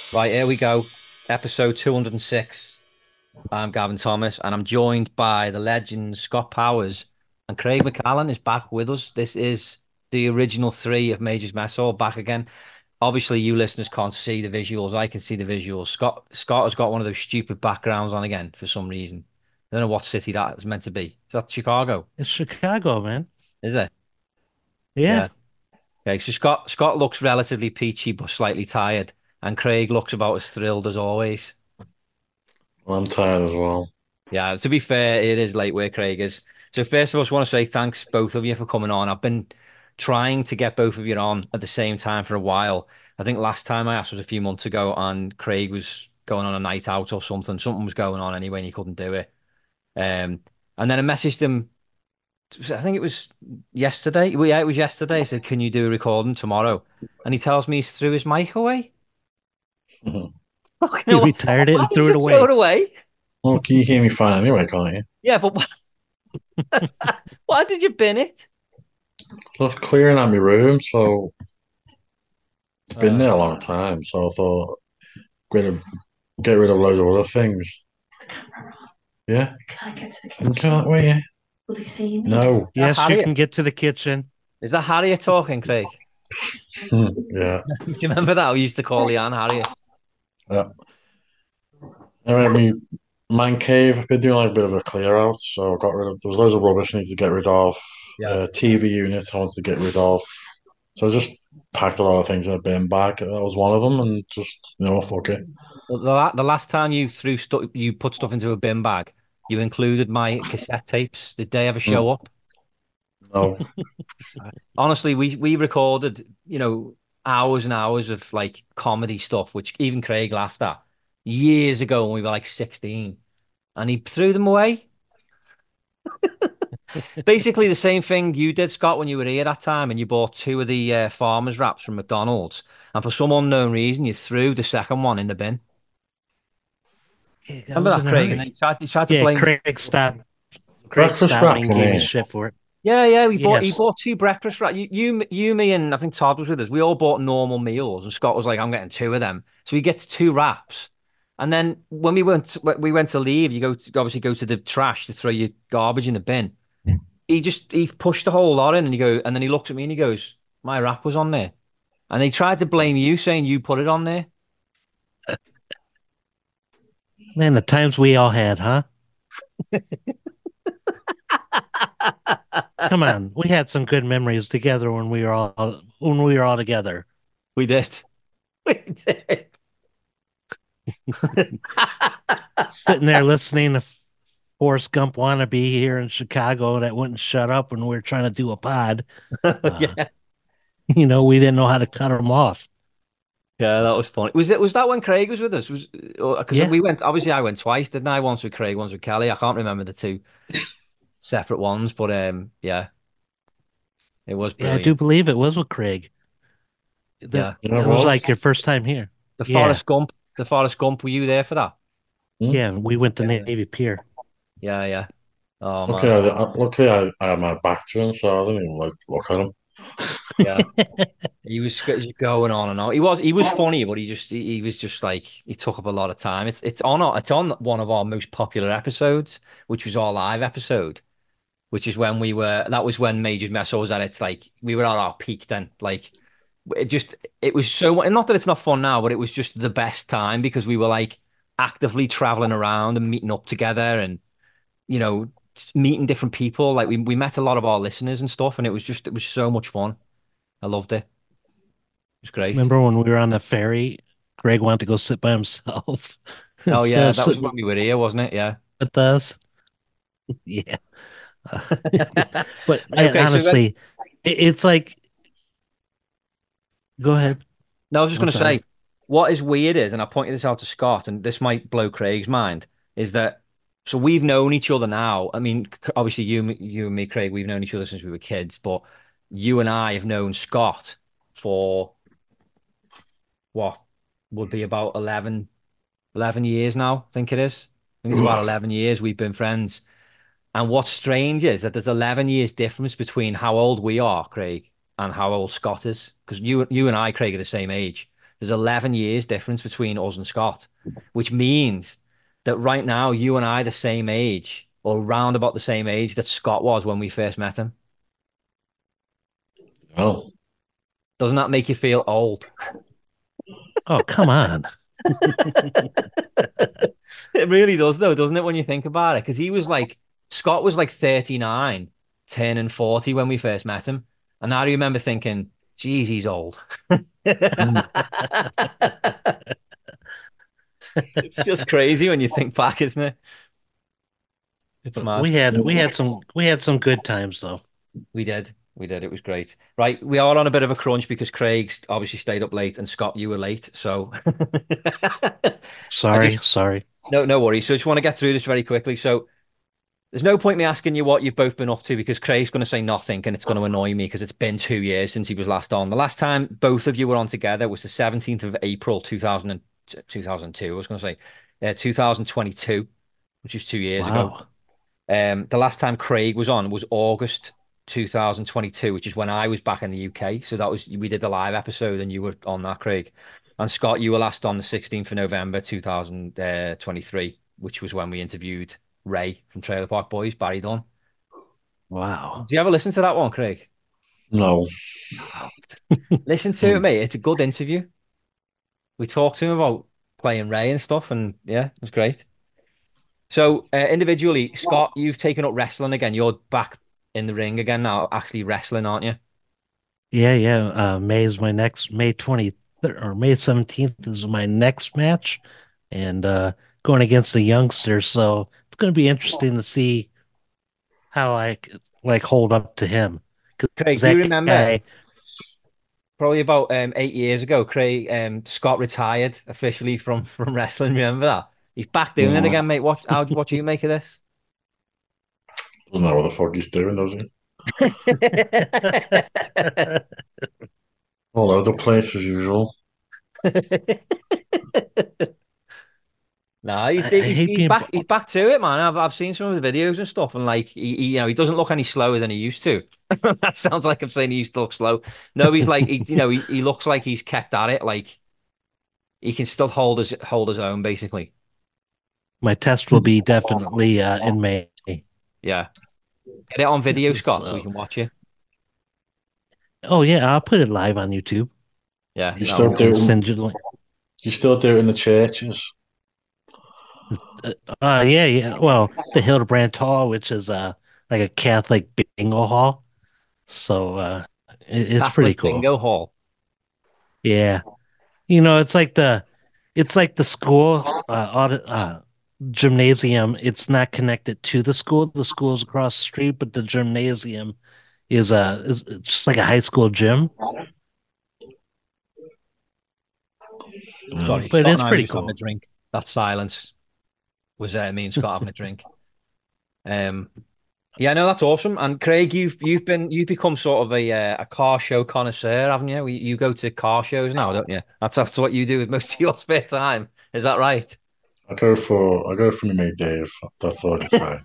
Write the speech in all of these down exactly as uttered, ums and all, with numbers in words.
Right, here we go. Episode two hundred six. I'm Gavin Thomas, and I'm joined by the legend Scott Powers and Craig McCallan is back with us. This is the original three of Majors Mess all back again. Obviously, you listeners can't see the visuals. I can see the visuals. Scott Scott has got one of those stupid backgrounds on again for some reason. I don't know what city that is meant to be. Is that Chicago? It's Chicago, man. Is it? Yeah. Yeah. Okay, so Scott Scott looks relatively peachy but slightly tired, and Craig looks about as thrilled as always. I'm tired as well. Yeah, to be fair, it is late where Craig is. So first of all, I just want to say thanks both of you for coming on. I've been trying to get both of you on at the same time for a while. I think last time I asked was a few months ago, and Craig was going on a night out or something. Something was going on anyway, and he couldn't do it. Um, and then I messaged him. I think it was yesterday. Well, yeah, it was yesterday. I said, "Can you do a recording tomorrow?" And he tells me he's threw his mic away. Fucking He hell, retired it why and did threw it you throw it away. away? Well, you hear me fine anyway, can't you? Yeah, but why did you bin it? So I was clearing out my room, so it's been Uh, there a long time. So I thought, get rid of, get rid of loads of other things. Yeah, can I get to the kitchen? Can that way, yeah? Will they see me? No. that Yes, you can Harriet. get to the kitchen. Is that Harriet talking, Craig? Yeah. Do you remember that? We used to call Leanne Harriet. Yeah. Anyway, me man cave. I've been doing like a bit of a clear out, so I got rid of. There was loads of rubbish I need to get rid of. Yeah. Uh, T V units I wanted to get rid of. So I just packed a lot of things in a bin bag. That was one of them, and just you know, fuck it. The, the, la- the last time you threw stuff, you put stuff into a bin bag, you included my cassette tapes. Did they ever Mm, show up? no. Honestly, we we recorded, you know, hours and hours of like comedy stuff, which even Craig laughed at years ago when we were like sixteen, and he threw them away. Basically, the same thing you did, Scott, when you were here that time, and you bought two of the uh, farmers wraps from McDonald's, and for some unknown reason, you threw the second one in the bin. Yeah, I Remember was that, in a Craig? And then hurry. he tried, he tried to Yeah, blame. Craig stopped. Craig Breakfast stopped me wrap, and you gave me mean? shit for it. Yeah, yeah, we bought. He Yes. bought two breakfast wraps. You, you, you, me, and I think Todd was with us. We all bought normal meals, and Scott was like, "I'm getting two of them." So he gets two wraps, and then when we went, we went to leave. You go to, obviously go to the trash to throw your garbage in the bin. He just he pushed the whole lot in, and he go, and then he looks at me and he goes, "My wrap was on there," and he tried to blame you, saying you put it on there. Man, the times we all had, huh? Come on. We had some good memories together when we were all when we were all together. We did. We did. Sitting there listening to Forrest Gump wannabe here in Chicago that wouldn't shut up when we were trying to do a pod. Uh, Yeah. you know, we didn't know how to cut them off. Yeah, that was funny. Was it was that when Craig was with us? Was because Yeah. we went obviously I went twice, didn't I? Once with Craig, once with Kelly. I can't remember the two separate ones, but um yeah, it was Yeah, I do brilliant. believe it was with Craig. That Yeah. Yeah, it that was was. like your first time here. The Yeah. Forrest Gump, the Forrest Gump, were you there for that? Hmm? Yeah, we went to Yeah. Navy Pier. Yeah, yeah. Oh Lucky man. I, I- lucky I, I had my back to him, so I didn't even like look at him. Yeah. He was g- going on and on. He was he was funny, but he just he, he was just like he took up a lot of time. It's it's on our- it's on one of our most popular episodes, which was our live episode, which is when we were that was when Major Mess was at its like we were at our peak then. Like it just it was so much not that it's not fun now, but it was just the best time because we were like actively traveling around and meeting up together and you know just meeting different people. Like we we met a lot of our listeners and stuff, and it was just it was so much fun. I loved it. It was great. Remember when we were on the ferry? Greg wanted to go sit by himself Oh instead yeah, of that was sitting when we were here, wasn't it? Yeah. with us. Yeah. Uh, but man, Okay, so we went, honestly, it, it's like, go ahead. no, I was just I'm going to sorry. say, what is weird is, and I pointed this out to Scott, and this might blow Craig's mind, is that so we've known each other now. I mean, c- obviously you, m- you and me, Craig, we've known each other since we were kids, but you and I have known Scott for what would be about eleven, eleven years now. I think it is. I think it's about eleven years we've been friends. And what's strange is that there's eleven years difference between how old we are, Craig, and how old Scott is. Because you you and I, Craig, are the same age. There's eleven years difference between us and Scott, which means that right now you and I are the same age, or round about the same age that Scott was when we first met him. Oh, Doesn't that make you feel old? Oh, come on. It really does, though, doesn't it, when you think about it? Because he was like, Scott was like thirty-nine, turning forty when we first met him. And I remember thinking, geez, he's old. It's just crazy when you think back, isn't it? It's mad. We had we had some we had some good times though. We did. We did. It was great. Right. We are on a bit of a crunch because Craig's obviously stayed up late and Scott, you were late. So I Sorry, just, sorry. no, no worries. So I just want to get through this very quickly. So there's no point me asking you what you've both been up to because Craig's going to say nothing and it's going to annoy me because it's been two years since he was last on. The last time both of you were on together was the seventeenth of April, two thousand, two thousand two. I was going to say uh, two thousand twenty-two, which is two years ago. Wow. Um, the last time Craig was on was August two thousand twenty-two, which is when I was back in the U K. So that was, we did the live episode and you were on that, Craig. And Scott, you were last on the sixteenth of November two thousand twenty-three, which was when we interviewed Ray from Trailer Park Boys, Barry Dunn. Wow. Do you ever listen to that one, Craig? no. Listen to it, mate. It's a good interview. We talked to him about playing Ray and stuff, and yeah, it was great. So uh, individually, Scott, you've taken up wrestling again. You're back in the ring again now, actually wrestling, aren't you? Yeah, yeah. Uh, May is my next May twenty-third or May seventeenth is my next match, and uh, going against a youngster. So it's going to be interesting to see how I c- like hold up to him. Craig, Because do you that remember guy, probably about um, eight years ago, Craig um, Scott retired officially from from wrestling? Remember that? He's back doing it No. again, mate. What how what do you make of this? Doesn't know what the fuck he's doing, does he? All over the place as usual. No, he's, I, I he's hate he's being. back he's back to it, man. I've I've seen some of the videos and stuff, and like he, he you know he doesn't look any slower than he used to. That sounds like I'm saying he used to look slow. No, he's like he, you know he, he looks like he's kept at it. Like he can still hold his hold his own, basically. My test will be definitely uh, in May. Yeah, get it on video, Scott, so we So, can watch it. oh yeah, I'll put it live on YouTube Yeah, You that'll still be and do awesome. send you the link. you still do it in the churches? Uh, uh, yeah, yeah. Well, the Hildebrand Hall, which is uh like a Catholic bingo hall, so uh, it, it's pretty Catholic cool. bingo hall. Yeah, you know, it's like the it's like the school uh, audit, uh gymnasium. It's not connected to the school. The school's across the street, but the gymnasium is uh is it's just like a high school gym. Sorry, But Scott it's and I were pretty just having a cool. drink. That silence was uh, me and Scott having a drink. Um, yeah, no, that's awesome. And Craig, you've you've been you've become sort of a uh, a car show connoisseur, haven't you? You you go to car shows now, don't you? That's that's what you do with most of your spare time. Is that right? I go for I go for my mate Dave. That's all I can say.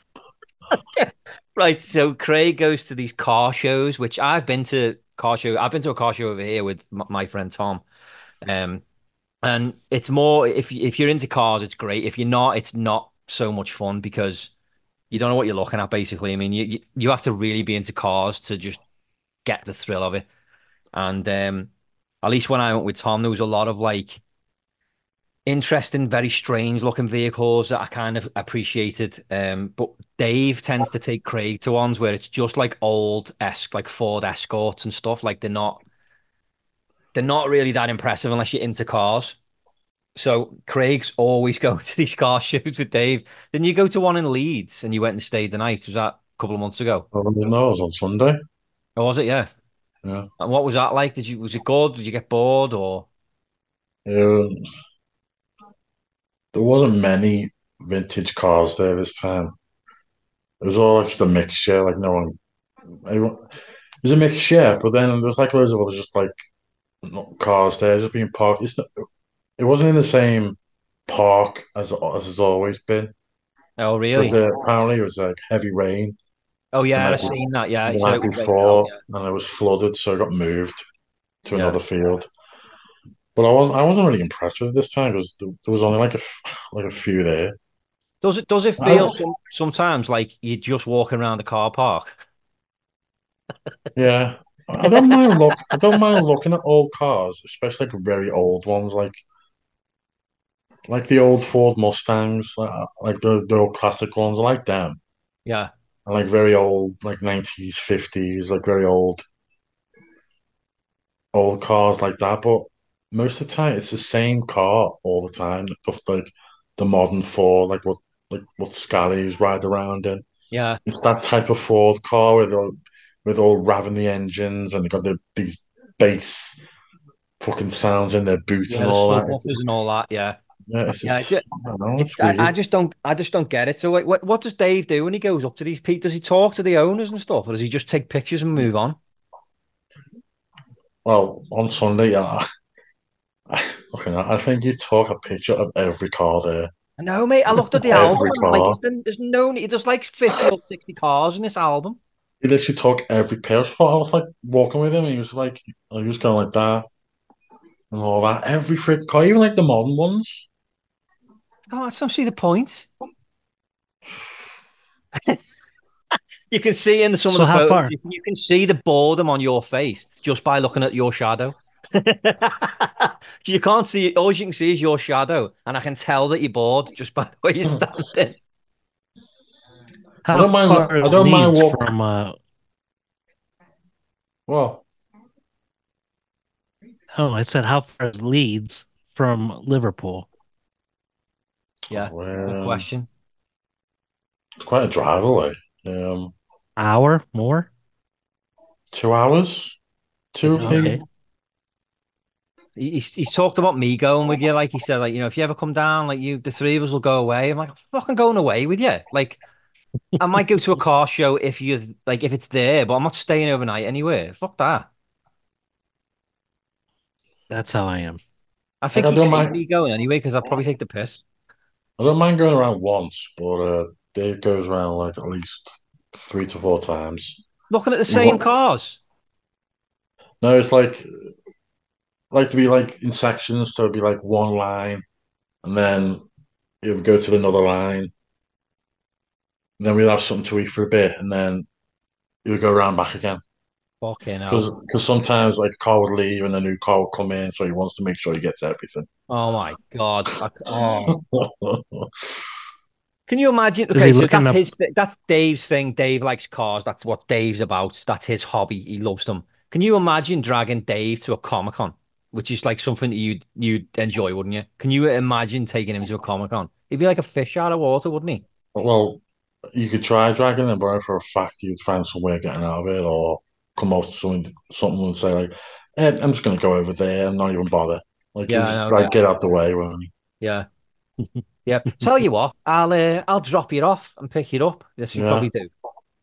Right. So Craig goes to these car shows, which I've been to car show. I've been to a car show over here with m- my friend Tom. Um, and it's more if if you're into cars, it's great. If you're not, it's not so much fun because you don't know what you're looking at, basically. I mean, you you, you have to really be into cars to just get the thrill of it. And um, at least when I went with Tom, there was a lot of like interesting, very strange looking vehicles that I kind of appreciated. Um, but Dave tends to take Craig to ones where it's just like old esque, like Ford Escorts and stuff. Like they're not they're not really that impressive unless you're into cars. So Craig's always going to these car shows with Dave. Didn't you go to one in Leeds and you went and stayed the night? Was that a couple of months ago? Oh, no, it was on Sunday. Or was it? Yeah. Yeah. And what was that like? Did you was it good? Did you get bored or? Um, there wasn't many vintage cars there this time. It was all just a mixture. Like no one, everyone, it was a mixture. But then there's like loads of other just like not cars there, just being parked. It's not, it wasn't in the same park as as it's always been Oh, because really? uh, apparently it was like heavy rain Oh, the yeah, night I've seen that. Yeah, the he said night it was raining out. before, Yeah, and it was flooded, so it got moved to yeah. another field. but I was I wasn't really impressed with it this time because there, there was only like a f- like a few there. Does it does it feel I, some sometimes like you're just walking around the car park? yeah, I don't mind look I don't mind looking at old cars, especially like very old ones, like like the old Ford Mustangs, like, like the the old classic ones. I like them. Yeah, I like very old, like nineties, fifties, like very old old cars like that. But most of the time, it's the same car all the time. Stuff like the modern Ford, like what like what Scallies ride around in. yeah. It's that type of Ford car with all with all revving the engines and they got the, these bass fucking sounds in their boots Yeah, and the all that. It's, subwoofers and all that. Yeah, yeah, it's yeah. It's just I don't know, it's it's I, I weird. just don't I just don't get it. So like, what what does Dave do when he goes up to these people? Does he talk to the owners and stuff, or does he just take pictures and move on? Well, on Sunday, yeah, I, okay, I think you took a picture of every car there, I know, mate. I looked at the album every and I'm like, car. is there, there's no need. There's like fifty or sixty cars in this album. He literally took every pair. I was like walking with him, and he was like, he was going like that and all that. Every freaking car, even like the modern ones. Oh, I don't see the point. You can see in some of So the how photos, far? you, you can see the boredom on your face just by looking at your shadow. You can't see it. All you can see is your shadow, and I can tell that you're bored just by the way you're I standing. How don't mind. far I is don't mind Leeds walk. from uh Well, oh, I said how far is Leeds from Liverpool? Yeah, good um, question. it's quite a drive away. Um, Hour more? two hours, Is two it maybe. Okay. really? He- He's, he's talked about me going with you. Like he said, like, you know, if you ever come down, like you, the three of us will go away. I'm like, I'm fucking going away with you. Like, I might go to a car show if you like, if it's there, but I'm not staying overnight anywhere. Fuck that. That's how I am. I Like think I he'd don't hate mind. me going anyway because I'd probably take the piss. I don't mind going around once, but uh, Dave goes around like at least three to four times. Looking at the He same wa- cars. No, it's like like to be like in sections, so it'd be like one line, and then it would go to another line, and then we'd have something to eat for a bit, and then it would go around back again. Fucking Because hell. because sometimes like a car would leave and a new car would come in, so he wants to make sure he gets everything. Oh my God. I, oh. Can you imagine? Is Okay, he so looking that's up? his, that's Dave's thing. Dave likes cars. That's what Dave's about. That's his hobby. He loves them. Can you imagine dragging Dave to a Comic Con, which is like something that you'd you'd enjoy, wouldn't you? Can you imagine taking him to a Comic Con? He'd be like a fish out of water, wouldn't he? Well, you could try dragging them, but for a fact you'd find some way of getting out of it, or come up to someone, something and say like, eh, "I'm just going to go over there and not even bother." Like you Yeah, I just know. like Yeah, get out the way, won't he? yeah, yeah. Tell you what, I'll uh, I'll drop you off and pick you up. Yes, you Yeah, probably do.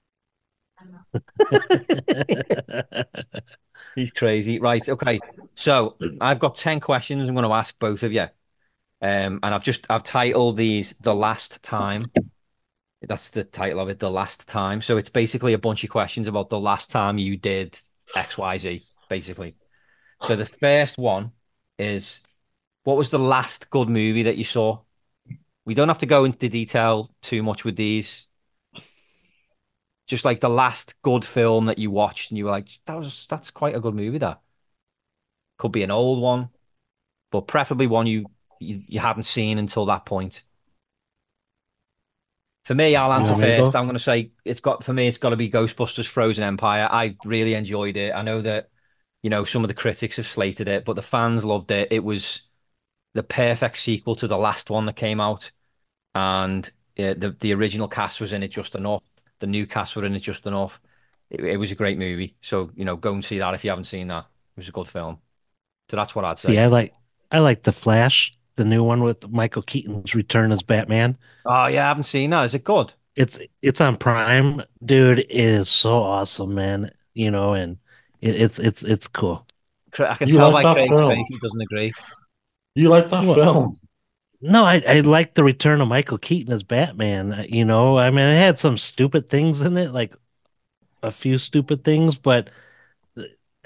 He's crazy. Right. Okay. So I've got ten questions I'm going to ask both of you. Um, and I've just I've titled these "The Last Time." That's the title of it, The Last Time. So it's basically a bunch of questions about the last time you did X, Y, Z, basically. So the first one is, what was the last good movie that you saw? We don't have to go into detail too much with these. Just like the last good film that you watched and you were like, that was that's quite a good movie, that. Could be an old one, but preferably one you you, you hadn't seen until that point. For me, I'll You answer want me to first. go? I'm going to say it's got for me. It's got to be Ghostbusters: Frozen Empire. I really enjoyed it. I know that you know some of the critics have slated it, but the fans loved it. It was the perfect sequel to the last one that came out, and yeah, the the original cast was in it just enough. The new cast were in it just enough. It, it was a great movie. So you know, go and see that if you haven't seen that. It was a good film. So that's what I'd See, say. I like I like The Flash, the new one with Michael Keaton's return as Batman. Oh yeah, I haven't seen that. Is it good? It's it's on Prime, dude. It is so awesome, man. You know, and it, it's it's it's cool. Cra- I can you tell like by that Craig's film? face he doesn't agree. You like that Well, film? no, I I like the return of Michael Keaton as Batman. uh, You know, I mean, it had some stupid things in it, like a few stupid things, but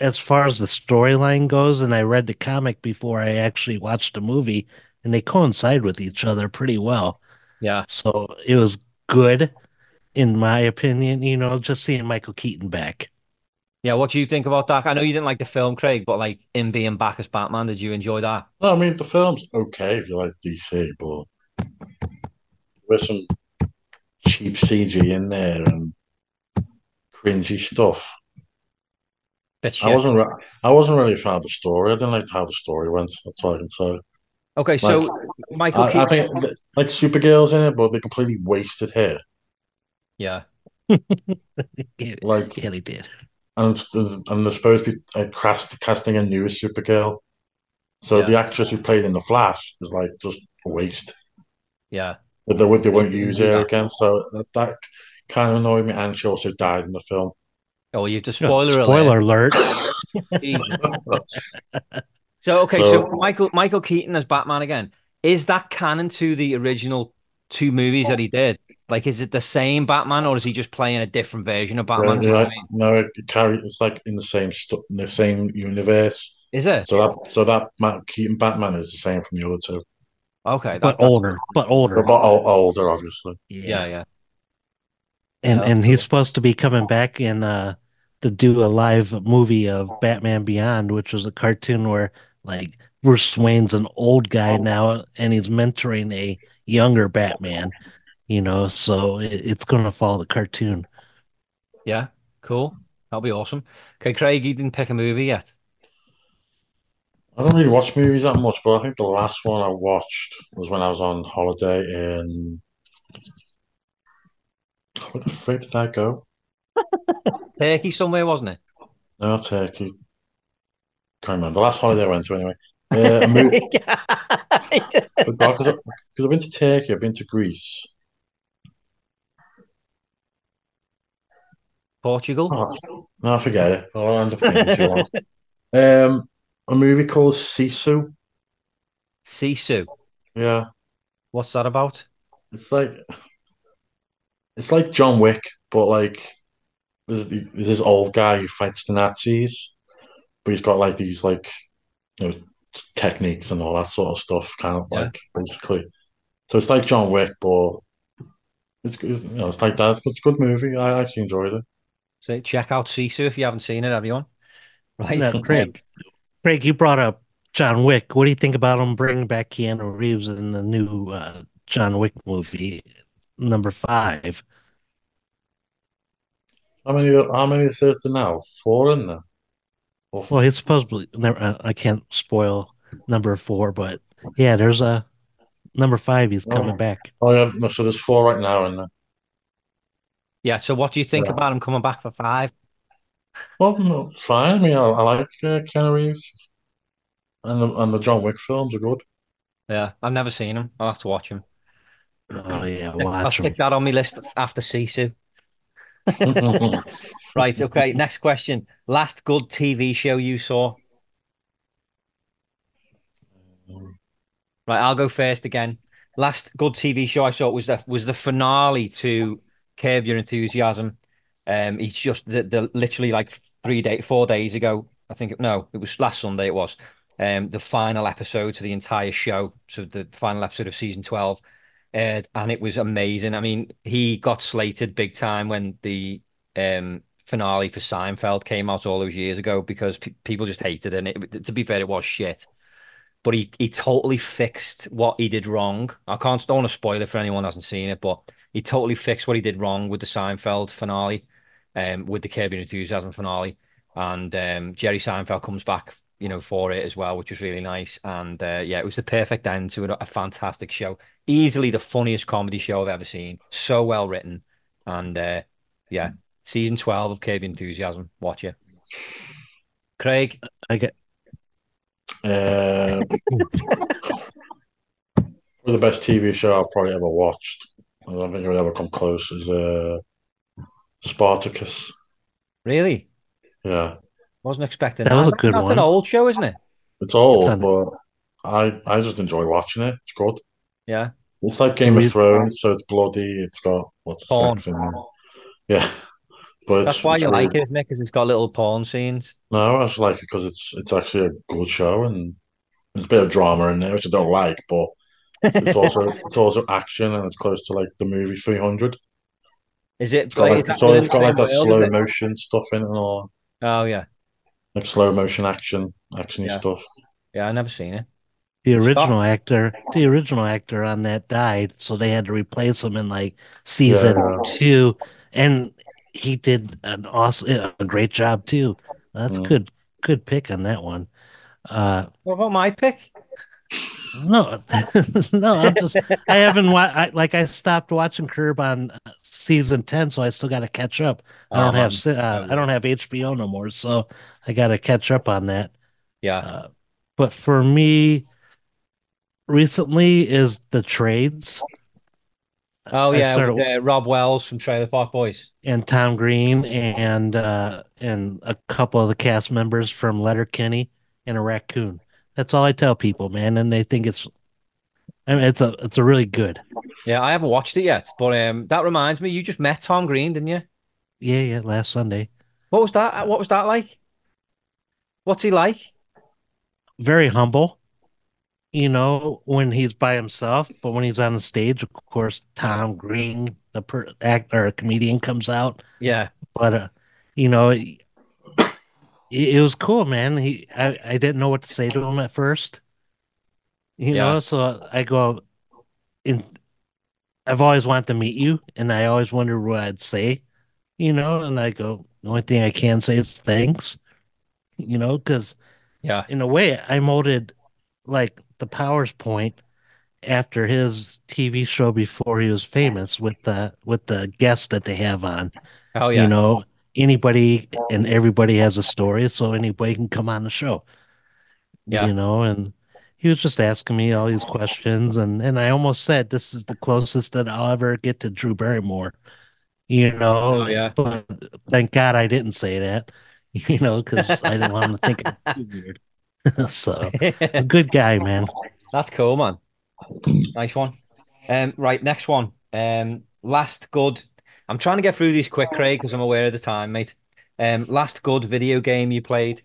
as far as the storyline goes, and I read the comic before I actually watched the movie, and they coincide with each other pretty well. Yeah. So it was good, in my opinion, you know, just seeing Michael Keaton back. Yeah, what do you think about that? I know you didn't like the film, Craig, but like him being back as Batman, did you enjoy that? No, I mean the film's okay if you like D C, but there's some cheap C G in there and cringy stuff. Bit I shit. wasn't re- I wasn't really a fan of the story. I didn't like how the story went. That's all I can say. Okay, Like so Michael I, I Keaton. think th- like Supergirl's in it, but they completely wasted her. Yeah, Yeah, Like yeah, they did. and it's, and they're supposed to be uh, cast, casting a new Supergirl. So yeah, the actress who played in the Flash is like just a waste. yeah. But they, won't- they They won't didn't use do her that. again. So that, that kind of annoyed me. And she also died in the film. Oh, you've just Oh, spoiler spoiler alert. alert. Jesus. So okay, so So Michael Michael Keaton as Batman again. Is that canon to the original two movies that he did? Like, is it the same Batman, or is he just playing a different version of yeah, Batman? Do you know what yeah, I mean? no, it carry it's like in the same stu in the same universe. Is it? So that so that Matt Keaton Batman is the same from the other two, Okay, But that that's older, but but, older. but o- older, obviously. yeah, Yeah. yeah, yeah. And That's and he's cool. supposed to be coming back in uh to do a live movie of Batman Beyond, which was a cartoon where like Bruce Wayne's an old guy now and he's mentoring a younger Batman, you know, so it, it's gonna follow the cartoon. Yeah, cool. That'll be awesome. Okay, Craig, you didn't pick a movie yet. I don't really watch movies that much, but I think the last one I watched was when I was on holiday in where the frick did I go? Turkey somewhere, wasn't No, Turkey. Can't remember. The last holiday I went to anyway. Uh, a movie. it? Forgot because because I've been to Turkey, I've been to Greece. Portugal. Oh, no, forget it. I'll end up thinking too long. Um, a movie called Sisu. Sisu. Yeah, What's that about? it's like it's like John Wick, but like there's, there's this old guy who fights the Nazis, but he's got like these like you know techniques and all that sort of stuff, kind of Yeah. like basically. So it's like John Wick, but it's, it's you know it's like that. It's a good movie. I actually enjoyed it. So check out Sisu if you haven't seen it, everyone. Right? Now, Craig, Craig, you brought up John Wick. What do you think about him bringing back Keanu Reeves in the new uh, John Wick movie, number five? How many? How many is there now? Four in there. Or Well, f- he's supposedly never. uh, I can't spoil number four, but yeah, there's a number five. He's coming oh, back. oh yeah. No, so there's four right now in there. Yeah. So what do you think Yeah. about him coming back for five? Well, no, it's fine. I mean, I, I like uh, Keanu Reeves, and the and the John Wick films are good. Yeah, I've never seen him. I'll have to watch him. Oh yeah, I'll watch him. stick that on my list after Sisu. Right. Okay. Next question. Last good T V show you saw? Right. I'll go first again. Last good T V show I saw was the was the finale to Curb Your Enthusiasm. Um, it's just the, the literally like three day four days ago. I think no, it was last Sunday. It was um the final episode to the entire show. So the final episode of season twelve, uh, and it was amazing. I mean, he got slated big time when the um finale for Seinfeld came out all those years ago because pe people just hated it. And it, to be fair, it was shit, but he he totally fixed what he did wrong. I can't don't want to spoil it for anyone who hasn't seen it, but he totally fixed what he did wrong with the Seinfeld finale, um, with the Curb Your Enthusiasm finale, and um, Jerry Seinfeld comes back, you know, for it as well, which was really nice. And uh, yeah, it was the perfect end to a, a fantastic show. Easily the funniest comedy show I've ever seen. So well written, and uh, yeah, season twelve of Curb Your Enthusiasm. Watch it, Craig. I get. Uh, the best T V show I've probably ever watched. I don't think it would ever come close. Is uh, Spartacus. Really? Yeah, Wasn't expecting That that. was a That- good That's an one. old show, isn't it? it's It's old, on but I I just enjoy watching it. It's good. Yeah. It's like the Game of reason. Thrones, so it's bloody. It's got what's Porn. sex in there. Yeah, But That's it's why it's you really like it, isn't it? Because it's got little porn scenes. no, I just like it because it's it's actually a good show and there's a bit of drama in there which I don't like, but it's, it's also it's also action and it's close to like the movie three hundred. Is it? It's got But like is that it's all within it's the got like same that world? Is slow it? motion stuff in it and all Oh yeah, like slow motion action actiony yeah, stuff. yeah. I never seen it. The Scott. original actor, the original actor on that died, so they had to replace him in like Yeah, season yeah. two, and he did an awesome, a great job too. That's Mm. good, good pick on that one. Uh, What about my pick? no, no, I'm just, I haven't, wa- I, like, I stopped watching Curb on uh, season ten, so I still got to catch up. I Oh don't have, man, si- uh, so I don't good. have H B O no more, so I got to catch up on that. Yeah. Uh, but for me, recently is the trades. Oh I yeah, with started uh, Rob Wells from Trailer Park Boys. and Tom Green and uh and a couple of the cast members from Letterkenny and a raccoon. That's all I tell people, man, and they think it's I mean it's a it's a really good. Yeah, I haven't watched it yet, but um, that reminds me, you just met Tom Green, didn't you? Yeah, yeah, last Sunday. What was that? What was that like? What's he like? Very humble, you know, when he's by himself, but when he's on the stage, of course, Tom Green, the per actor or comedian comes out, Yeah, but uh, you know, it, it was cool, man. He I I didn't know what to say to him at first, you yeah, know, so I go in I've always wanted to meet you, and I always wondered what I'd say, you know. And I go, the only thing I can say is thanks, you know, because yeah. in a way, I molded like the Powers Point after his T V show before he was famous with the with the guests that they have on. Oh You yeah, know, anybody and everybody has a story, so anybody can come on the show. yeah. You know, and he was just asking me all these questions, and and I almost said this is the closest that I'll ever get to Drew Barrymore. You Oh know, yeah. but thank God I didn't say that, you know, because I didn't want him to think I'm too weird. So, a good guy, man. That's cool, man. Nice one. Um, right, next one. Um, last good. I'm trying to get through these quick, Craig, because I'm aware of the time, mate. Um, last good video game you played.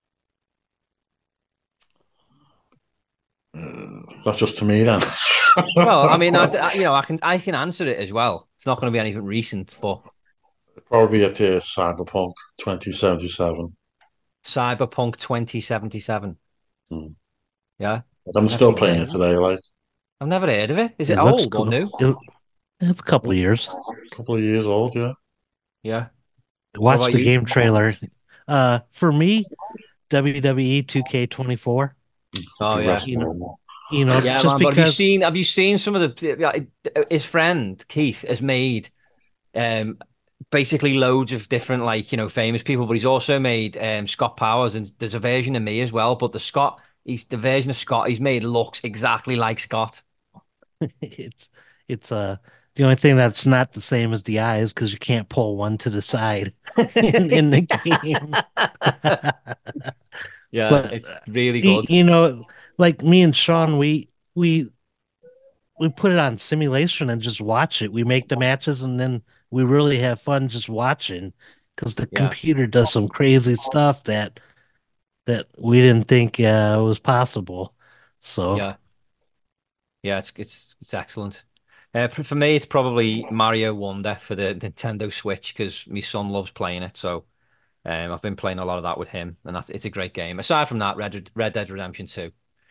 Uh, that's just to me then. Well, I mean, I, I- you know, I can I can answer it as well. It's not going to be anything recent, but Probably at the Cyberpunk twenty seventy-seven. Cyberpunk twenty seventy-seven. Hmm. Yeah, I'm never still even playing heard it of it. today, like I've never heard of it. Is It it looks old or cool. new? It, it's a couple of years. a couple of years old, yeah. Yeah. What Watch about the you? game trailer. Uh, for me, W W E two K twenty-four. Could Oh be yeah. You know, wrestling. you know, Yeah, just man. But have you because seen have you seen some of the like, his friend Keith has made um basically loads of different like, you know, famous people, but he's also made um Scott Powers and there's a version of me as well, but the Scott he's the version of Scott he's made looks exactly like Scott. it's it's uh the only thing that's not the same as the eyes because you can't pull one to the side in, in the game. Yeah, But it's really y- good. you know, like me and Sean, we we we put it on simulation and just watch it. We make the matches and then we really have fun just watching because the Yeah. computer does some crazy stuff that that we didn't think uh, was possible. So Yeah. Yeah, it's it's it's excellent. Uh, p- for me, it's probably Mario Wonder for the Nintendo Switch because my son loves playing it. So um, I've been playing a lot of that with him, and that's it's a great game. Aside from that, Red Red Dead Redemption two,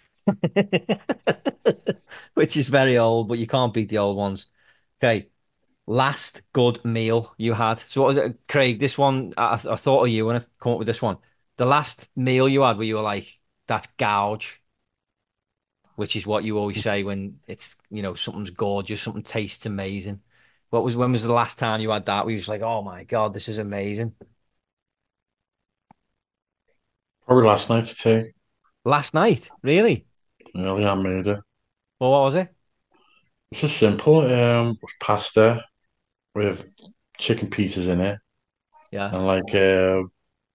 which is very old, but you can't beat the old ones. Okay, last good meal you had. So what was it, Craig? This one, I, I thought of you when I come up with this one. The last meal you had where you were like, "That's gouge." Which is what you always say when it's, you know, something's gorgeous, something tastes amazing. What was when was the last time you had that? We was like, oh my God, this is amazing. Probably last night's tea. Last night, really? Early I made it. Well, what was it? It's just simple. Um, pasta with chicken pieces in it, Yeah. and like, uh,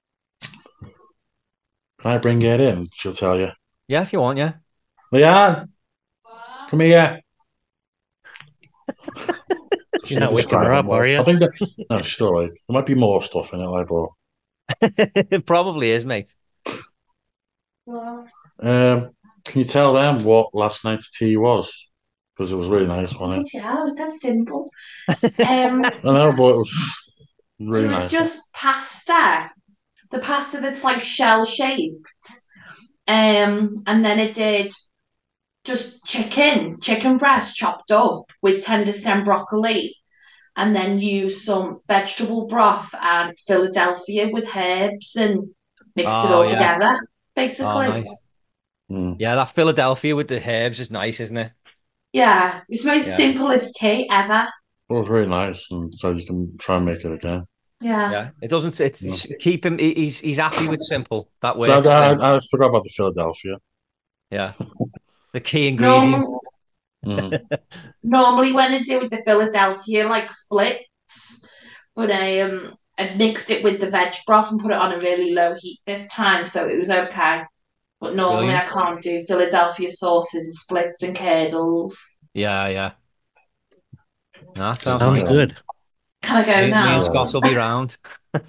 can I bring it in? She'll tell you. Yeah, if you want, yeah. Leanne, come here. She You're didn't not waking describe her it up, are well. I you? think that no, she's still like there might be more stuff in it, like, but It probably is, mate. um, can you tell them what last night's tea was? Because it was really nice, wasn't it? Yeah, it was that simple. Um, I know, but it was it really was nice. just pasta. The pasta that's like shell shaped. Um, and then it did just chicken, chicken breast chopped up with tender stem broccoli, and then use some vegetable broth and Philadelphia with herbs and mixed it Oh, all yeah. together, Oh, basically. nice. Mm. Yeah, that Philadelphia with the herbs is nice, isn't it? Yeah, it's the most Yeah. simplest tea ever. It was really nice, and so you can try and make it again. Yeah. Yeah. It doesn't, it's, Yeah. it's keep him, he- he's he's happy with simple. That So works for I, him. I, I forgot about the Philadelphia. Yeah. The key ingredient. Normally, Mm. normally when I do with the Philadelphia like splits, but I um I mixed it with the veg broth and put it on a really low heat this time, so it was okay. But normally I Brilliant. can't do Philadelphia sauces and splits and curdles. Yeah, yeah. No, that sounds Sounds nice. good. Can I go Me, me and now? Scott will be round. Tell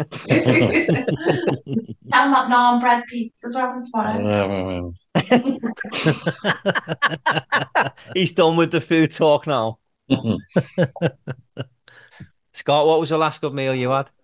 them that naan bread pizzas are having tomorrow. Yeah, He's done with the food talk now. Scott, what was the last good meal you had?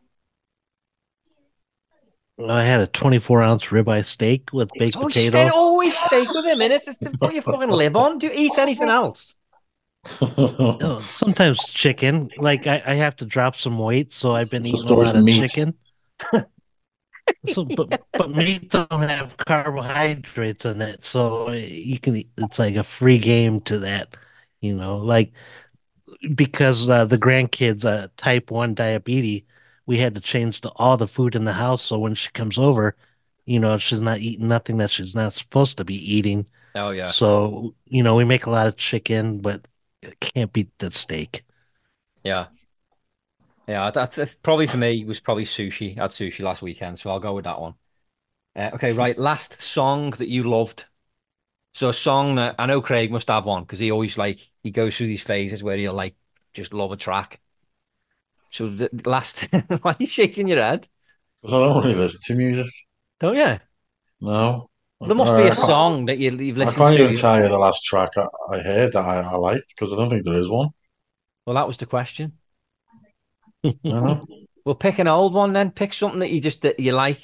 I had a twenty-four ounce ribeye steak with baked Oh, potato. stay, always steak with him, innit? It's the, what you fucking live on. Do you eat anything else? Oh, sometimes chicken. Like I, I have to drop some weight, so I've been So eating a always lot of meat. chicken. So, but but meat don't have carbohydrates in it, so you can. It's like a free game to that, you know. Like because uh, the grandkids uh, type one diabetes, we had to change the, all the food in the house. So when she comes over, you know, she's not eating nothing that she's not supposed to be eating. Oh, yeah. So you know, we make a lot of chicken, but it can't beat the steak. Yeah. Yeah, that's, that's probably for me was probably sushi. I had sushi last weekend, so I'll go with that one. Uh, okay, right. Last song that you loved. So a song that I know Craig must have one because he always like he goes through these phases where he'll like just love a track. So the last, why are you shaking your head? Because I don't really listen to music. Don't you? No. There must Uh, be I a can't, song that you, you've I listened can't even to. tell you the last track I, I heard that I, I liked because I don't think there is one. Well, that was the question. I know. Well, pick an old one then. Pick something that you just that you like.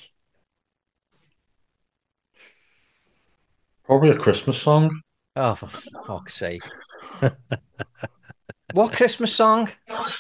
Probably a Christmas song. Oh, for fuck's sake! What Christmas song?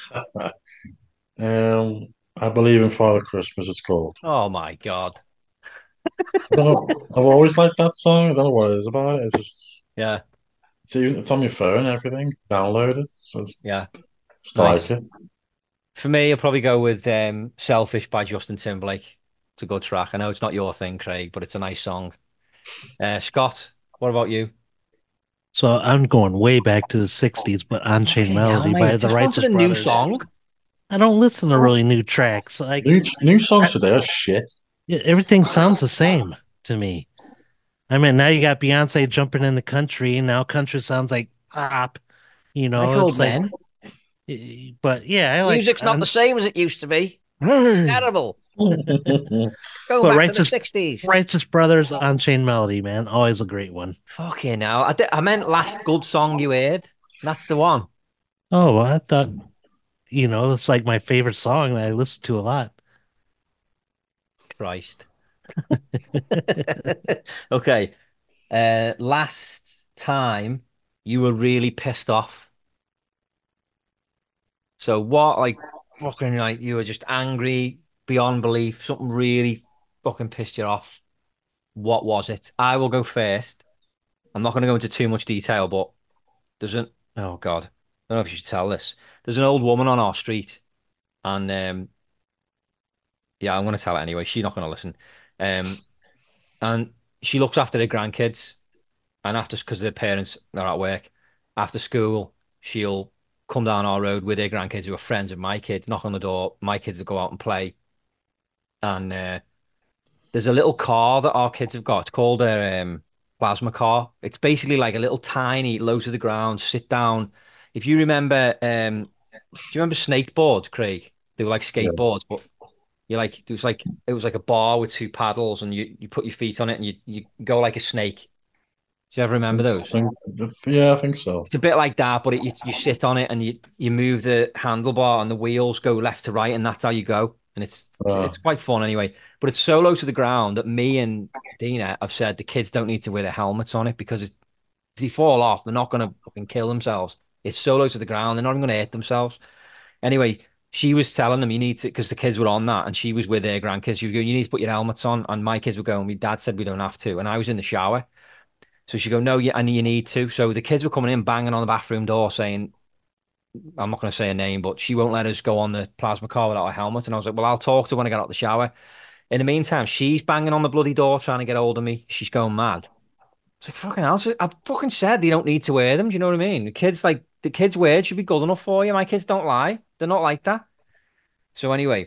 Um, I believe in Father Christmas. It's called. Oh my God! I don't know. I've always liked that song. I don't know what it is about it. It's just Yeah, it's, even, it's on your phone and everything. Download it. So it's yeah, just I nice. like it. For me, I'll probably go with um, "Selfish" by Justin Timberlake. It's a good track. I know it's not your thing, Craig, but it's a nice song. Uh, Scott, what about you? So I'm going way back to the sixties, but Unchained Fucking hell, Melody mate! by the Just wanted Righteous a new Brothers. song. I don't listen to really new tracks. Like New new songs I- today are shit. yeah, everything sounds the same to me. I mean, now you got Beyonce jumping in the country, and now country sounds like pop. You Like know, old it's like, men. eh, but yeah, I like. Music's not Un- the same as it used to be. but Terrible. Go back to the Righteous sixties. Righteous Brothers, Unchained Melody, man, always a great one. Fucking hell. I, di- I meant last good song you heard. That's the one. Oh, well, I thought, you know, it's like my favorite song that I listen to a lot. Christ. Okay. Uh, last time you were really pissed off. So what, like, fucking, like, you were just angry beyond belief. Something really fucking pissed you off. What was it? I will go first. I'm not going to go into too much detail, but there's an, oh God, I don't know if you should tell this. There's an old woman on our street, and um, yeah, I'm going to tell it anyway. She's not going to listen. Um, and she looks after her grandkids, and after because their parents are at work, after school, she'll come down our road with her grandkids who are friends of my kids, knock on the door. My kids will go out and play, and uh, there's a little car that our kids have got. It's called a um, plasma car. It's basically like a little tiny, low to the ground, sit down. If you remember, um, Do you remember snake boards, Craig? They were like Yeah. skateboards, but you like it was like it was like a bar with two paddles, and you you put your feet on it, and you you go like a snake. Do you ever remember Think, those? think, yeah, I think so. It's a bit like that, but it, you you sit on it and you you move the handlebar, and the wheels go left to right, and that's how you go. And it's Uh, it's quite fun anyway. But it's so low to the ground that me and Dina have said the kids don't need to wear their helmets on it because it's, if they fall off, they're not going to fucking kill themselves. It's so low to the ground, they're not even going to hit themselves. Anyway, she was telling them you need to because the kids were on that, and she was with their grandkids. She was going, you need to put your helmets on, and my kids were going. My dad said we don't have to, and I was in the shower. So she go, no, yeah, and you need to. So the kids were coming in, banging on the bathroom door, saying, I'm not going to say a name, but she won't let us go on the plasma car without a helmet. And I was like, well, I'll talk to her when I get out the shower. In the meantime, she's banging on the bloody door trying to get hold of me. She's going mad. It's like, fucking hell. So I fucking said they don't need to wear them. Do you know what I mean? The kids, like, the kids' word should be good enough for you. My kids don't lie. They're not like that. So anyway,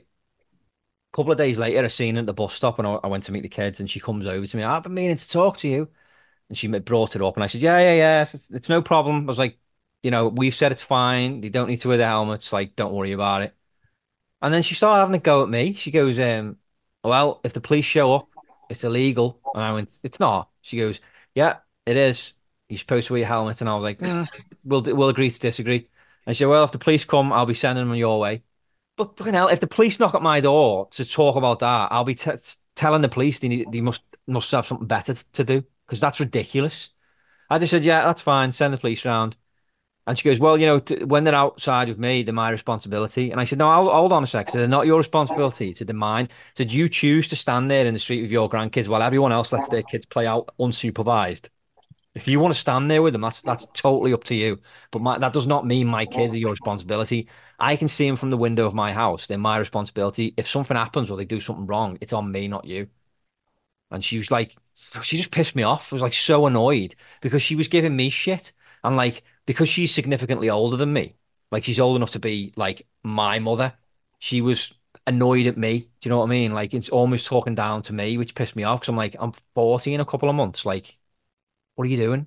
a couple of days later, I seen her at the bus stop and I, I went to meet the kids and she comes over to me. I've been meaning to talk to you. And she brought it up, and I said, "Yeah, yeah, yeah, it's, it's no problem." I was like, "You know, we've said it's fine. They don't need to wear the helmets. Like, don't worry about it." And then she started having a go at me. She goes, um, "Well, if the police show up, it's illegal." And I went, "It's not." She goes, "Yeah, it is. You're supposed to wear your helmet." And I was like, mm, "We'll we'll agree to disagree." And she said, "Well, if the police come, I'll be sending them your way." But fucking hell, if the police knock at my door to talk about that, I'll be t telling the police they need, they must must have something better to do because that's ridiculous. I just said, yeah, that's fine. Send the police round. And she goes, well, you know, t when they're outside with me, they're my responsibility. And I said, no, I'll, hold on a sec. So they're not your responsibility. It's they're mine. So do you choose to stand there in the street with your grandkids while everyone else lets their kids play out unsupervised? If you want to stand there with them, that's that's totally up to you. But my, that does not mean my kids are your responsibility. I can see them from the window of my house. They're my responsibility. If something happens or they do something wrong, it's on me, not you. And she was like, she just pissed me off. I was like so annoyed because she was giving me shit. And like, because she's significantly older than me, like she's old enough to be like my mother, she was annoyed at me. Do you know what I mean? Like, it's almost talking down to me, which pissed me off because I'm like, I'm forty in a couple of months. Like, what are you doing?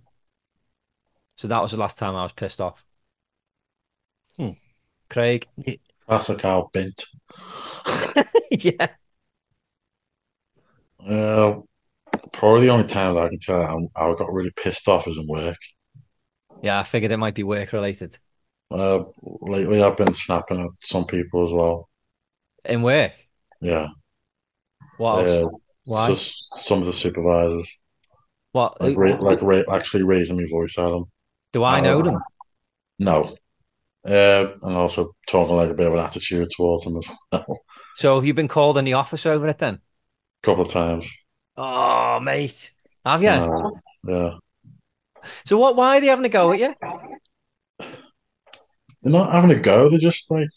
So that was the last time I was pissed off. Hmm. Craig. Classic Al Bint. Yeah. Uh, probably the only time that I can tell I, I got really pissed off is in work. Yeah, I figured it might be work related. Uh, lately I've been snapping at some people as well. In work? Yeah. What else? Uh, Why? just some of the supervisors, What? like ra like ra actually raising my voice at them. Do I know them? No. Uh, and also talking like a bit of an attitude towards them as well. So have you been called in the office over it then? A couple of times. Oh, mate. Have you? Uh, yeah. So what? Why are they having a go at you? They're not having a go. They're just like,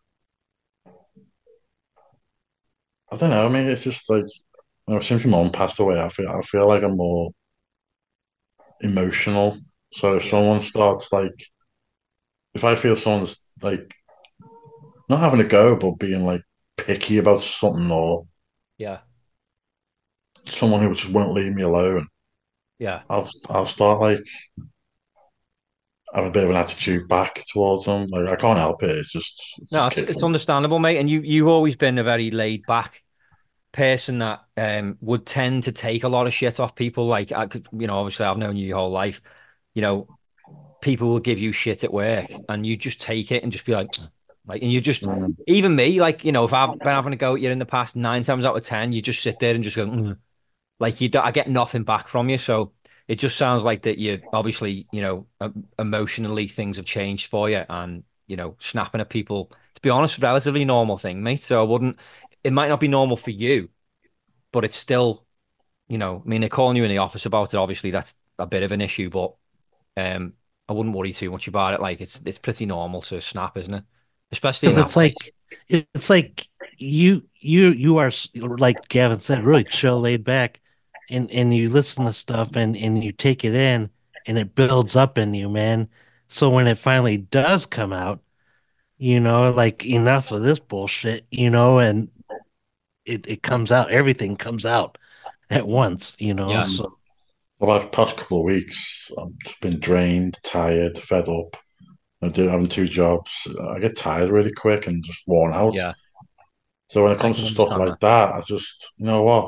I don't know. I mean, it's just like, you know, since my mom passed away, I feel I feel like I'm more emotional. So if someone starts like, if I feel someone's like not having a go, but being like picky about something, or Yeah, someone who just won't leave me alone, yeah. I'll I'll start like have a bit of an attitude back towards them. Like I can't help it. It's just it No, just it's kicks it's in. understandable, mate. And you you've always been a very laid back person that um would tend to take a lot of shit off people. Like I could, you know, obviously I've known you your whole life. You know, people will give you shit at work, and you just take it and just be like, like, and you just Mm, even me, like, you know, if I've been having a go at you in the past, nine times out of ten, you just sit there and just go, "Mm." Like you, do, I get nothing back from you. So it just sounds like that you obviously, you know, um, emotionally things have changed for you, and you know, snapping at people. To be honest, relatively normal thing, mate. So I wouldn't. It might not be normal for you, but it's still, you know, I mean, they're calling you in the office about it. Obviously, that's a bit of an issue, but um, I wouldn't worry too much about it. Like it's it's pretty normal to snap, isn't it? Especially in Because that it's place. like it's like you you you are s- like Gavin said, really chill, laid back, and and you listen to stuff and and you take it in, and it builds up in you, man. So when it finally does come out, you know, like enough of this bullshit, you know, and it it comes out, everything comes out at once, you know. Yeah, mm. So About the past couple of weeks, I've just been drained, tired, fed up. I do having two jobs. I get tired really quick and just worn out. Yeah, So when it I comes can to stuff understand like that. that, I just, you know what?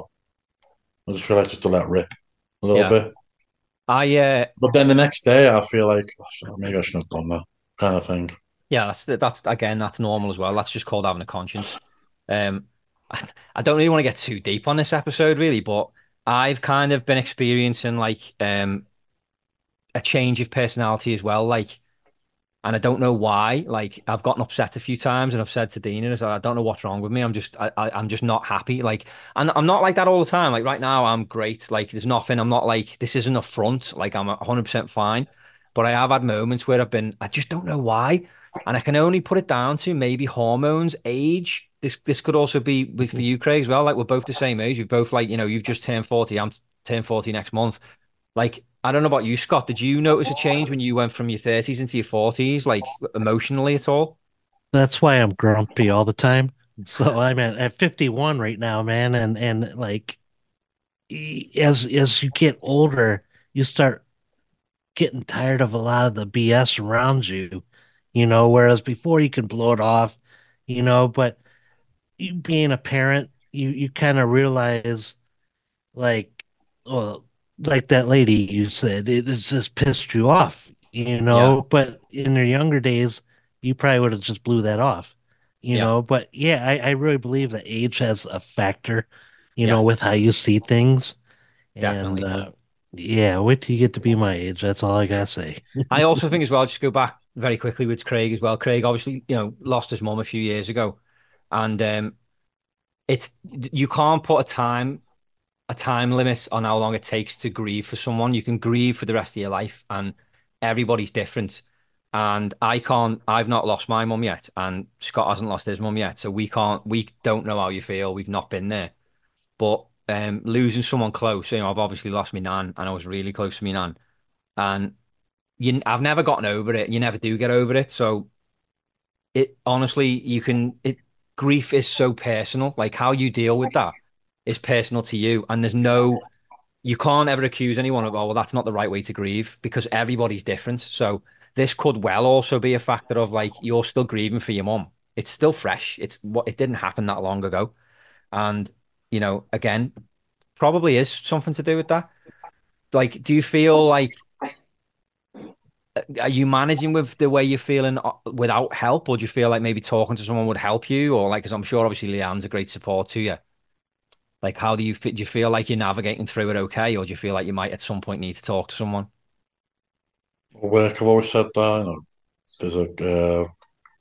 I just feel like just to let rip a little Yeah, bit. I uh, But then the next day, I feel like "Oh, maybe I shouldn't have done that kind of thing. yeah, that's that's again, that's normal as well. That's just called having a conscience. Um, I, I don't really want to get too deep on this episode, really, but I've kind of been experiencing like um a change of personality as well. Like, and I don't know why. Like I've gotten upset a few times, and I've said to Dina, "Is I don't know what's wrong with me. I'm just, I, I, I'm just not happy." Like, and I'm not like that all the time. Like right now, I'm great. Like there's nothing. I'm not like this isn't a front. Like I'm one hundred percent fine. But I have had moments where I've been, I just don't know why, and I can only put it down to maybe hormones, age. This, this could also be with for you, Craig, as well. Like we're both the same age. We've both like, you know, you've just turned forty. I'm turned forty next month. Like, I don't know about you, Scott. Did you notice a change when you went from your thirties into your forties, like emotionally at all? That's why I'm grumpy all the time. So I'm at, at fifty-one right now, man, and and like e- as as you get older, you start getting tired of a lot of the B S around you, you know, whereas before you can blow it off, you know, but you being a parent, you you kind of realize like, well, like that lady you said, it, it just pissed you off, you Yeah, know. But in their younger days, you probably would have just blew that off, you yeah, know. But yeah, I, I really believe that age has a factor, you yeah, know, with how you see things. And definitely. uh, yeah, wait till you get to be my age. That's all I gotta say. I also think as well, just go back very quickly with Craig as well. Craig obviously, you know, lost his mum a few years ago, and um, it's you can't put a time a time limit on how long it takes to grieve for someone. You can grieve for the rest of your life, and everybody's different. And I can't, I've not lost my mum yet, and Scott hasn't lost his mum yet. So we can't, we don't know how you feel. We've not been there. But um, losing someone close, you know, I've obviously lost my nan, and I was really close to my nan. And you, I've never gotten over it. You never do get over it. So it honestly, you can, it grief is so personal. Like how you deal with that is personal to you. And there's no, you can't ever accuse anyone of, oh, well, that's not the right way to grieve because everybody's different. So this could well also be a factor of like you're still grieving for your mum. It's still fresh. It's what it didn't happen that long ago. And, you know, again, probably is something to do with that. Like, do you feel like are you managing with the way you're feeling uh, without help, or do you feel like maybe talking to someone would help you? Or like, because I'm sure obviously Leanne's a great support to you. Like, how do you fit? Do you feel like you're navigating through it okay, or do you feel like you might at some point need to talk to someone? Work, I've always said that, you know, there's a uh,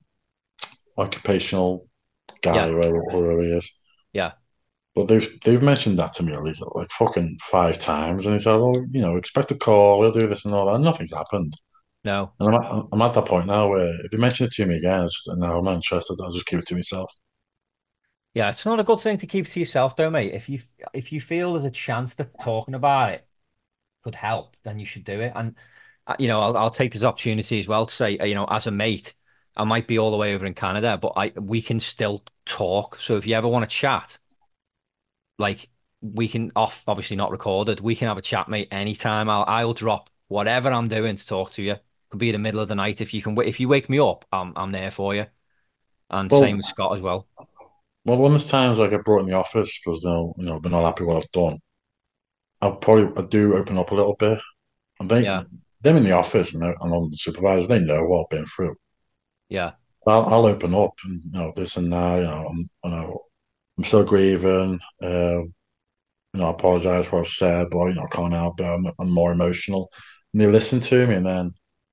occupational guy, Yeah, whoever, whoever he is. yeah, But they've they've mentioned that to me like, like fucking five times, and he said, "Oh, you know, expect a call. We'll do this and all that." And nothing's happened, no, and I'm at, I'm at that point now where if you mention it to me again, it's just, no, I'm not interested. I'll just keep it to myself. yeah. It's not a good thing to keep to yourself, though, mate. If you if you feel there's a chance that talking about it could help, then you should do it. And uh, you know, I'll I'll take this opportunity as well to say, uh, you know, as a mate, I might be all the way over in Canada, but I we can still talk. So if you ever want to chat, like we can off, obviously not recorded. We can have a chat, mate, anytime. I'll I'll drop whatever I'm doing to talk to you. Could be the middle of the night. If you can, if you wake me up, I'm I'm there for you. And same Well, with Scott as well. well, when there's times I get brought in the office because they'll, you know, they're not happy with what I've done, I'll probably I do open up a little bit, and they Yeah, them in the office and, they're- and on the supervisors, they know what I've been through. yeah, I'll, I'll open up and you know this and that. You know, I'm you know I'm still grieving. Uh, you know, I apologize for what I've said, but you know, I can't help it. I'm, I'm more emotional. And they listen to me, and then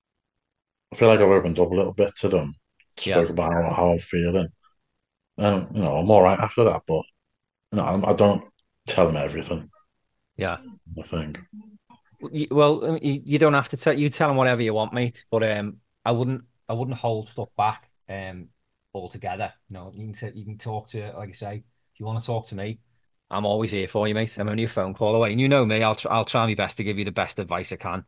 I feel like I've opened up a little bit to them, yeah, spoke about how, how I'm feeling, and you know, I'm all right after that. But you know, I, I don't tell them everything. yeah. I think. Y- Well, I mean, you, you don't have to tell you tell them whatever you want, mate. But um, I wouldn't I wouldn't hold stuff back um altogether. You know, you can t you can talk to like I say, if you want to talk to me, I'm always here for you, mate. I'm only a phone call away, and you know me. I'll tr I'll try my best to give you the best advice I can.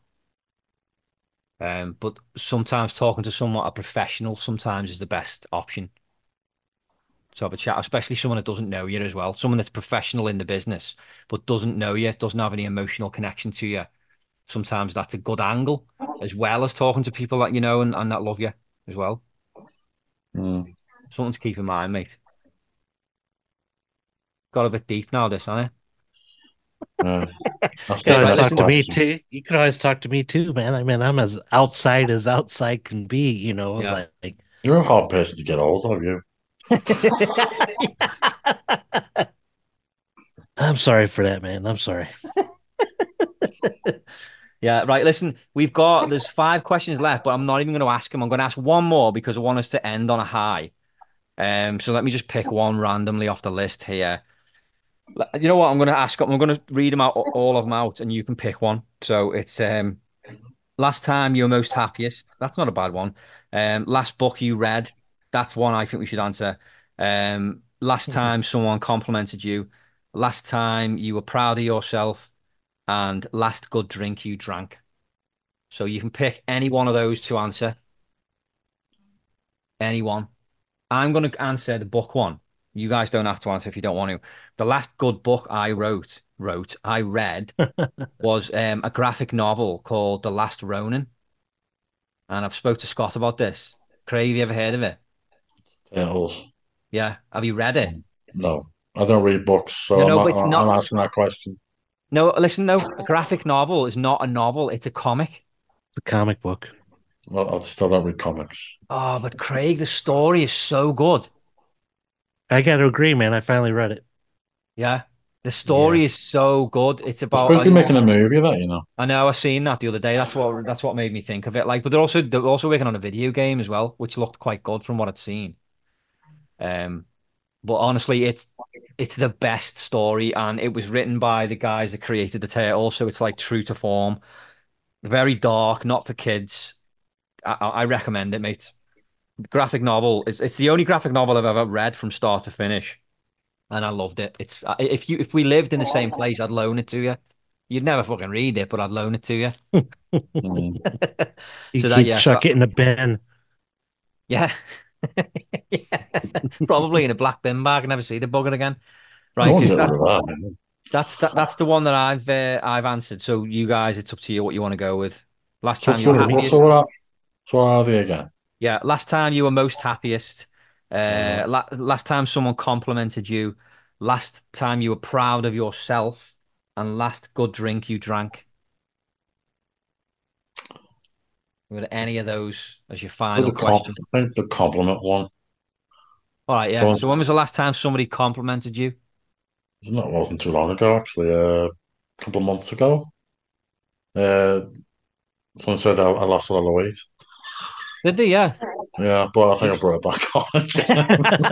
Um, but sometimes talking to someone a professional sometimes is the best option to have a chat, especially someone that doesn't know you as well, someone that's professional in the business but doesn't know you, doesn't have any emotional connection to you. Sometimes that's a good angle as well as talking to people that you know and, and that love you. as well. Mm, Something to keep in mind, mate. Got a bit deep now, this, hasn't yeah. That's, You could Okay, that's always right, a talk listen. to me question. too. You could always talk to me too, man. I mean, I'm as outside as outside can be, you know, Yeah. like, like You're a hard person to get hold of, you. I'm sorry for that, man. I'm sorry. Yeah, right. Listen, we've got there's five questions left, but I'm not even going to ask them. I'm going to ask one more because I want us to end on a high. Um, so let me just pick one randomly off the list here. L- You know what? I'm going to ask. I'm going to read them out, all of them out, and you can pick one. So it's um, last time you were most happiest. That's not a bad one. Um, last book you read. That's one I think we should answer. Um, last time someone complimented you. Last time you were proud of yourself, and last good drink you drank. So you can pick any one of those to answer. Anyone. I'm going to answer the book one. You guys don't have to answer if you don't want to. The last good book I wrote, wrote, I read was um, a graphic novel called The Last Ronin. And I've spoke to Scott about this. Craig, have you ever heard of it? Turtles. Yeah. Have you read it? No, I don't read books, No, so I'm no, not, but it's I'm not. asking that question. No, listen, no. A graphic novel is not a novel. It's a comic. It's a comic book. Well, I still don't read comics. Oh, but Craig, the story is so good. I got to agree, man. I finally read it. Yeah. The Yeah. story is so good. It's They're about supposed to be a, making a movie of that, you know. I know, I seen that the other day. That's what that's what made me think of it. Like, but they're also they're also working on a video game as well, which looked quite good from what I'd seen. Um, but honestly, it's it's the best story, and it was written by the guys that created the Turtle, so it's like true to form. Very dark, not for kids. I, I I recommend it, mate. Graphic novel. It's it's the only graphic novel I've ever read from start to finish, and I loved it. It's if you if we lived in the same place, I'd loan it to you. You'd never fucking read it, but I'd loan it to you. Mm. You So that, keep yeah, so chuck it in a bin. yeah. Yeah. Probably in a black bin bag. Never see the bugger again. I Right, won't because get rid that of that. that's that that's the one that I've uh, I've answered. So you guys, it's up to you what you want to go with. Last So, time you were so, so, happiest. what are, so what are they again? Yeah, last time you were most happiest. Uh, Uh, la last time someone complimented you. Last time you were proud of yourself, and last good drink you drank. Were any of those as your with final the comp, question? I think the compliment one. All right, yeah. So Someone's, when was the last time somebody complimented you? that wasn't too long ago, actually. Uh, a couple of months ago. Uh, someone said I, I lost a lot of weight. Did they? Yeah. Yeah, but I think I brought it back on again.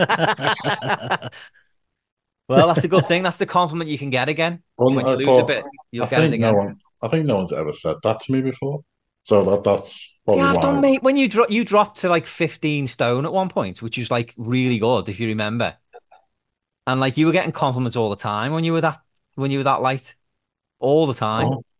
Well, that's a good thing. That's the compliment you can get again. Well, When you uh, lose a but bit, I you'll get it think no again. one, I think no one's ever said that to me before. So that that's They probably have why. done, mate. When you drop, you dropped to like fifteen stone at one point, which was like really good, if you remember. And like you were getting compliments all the time when you were that when you were that light, all the time. Oh,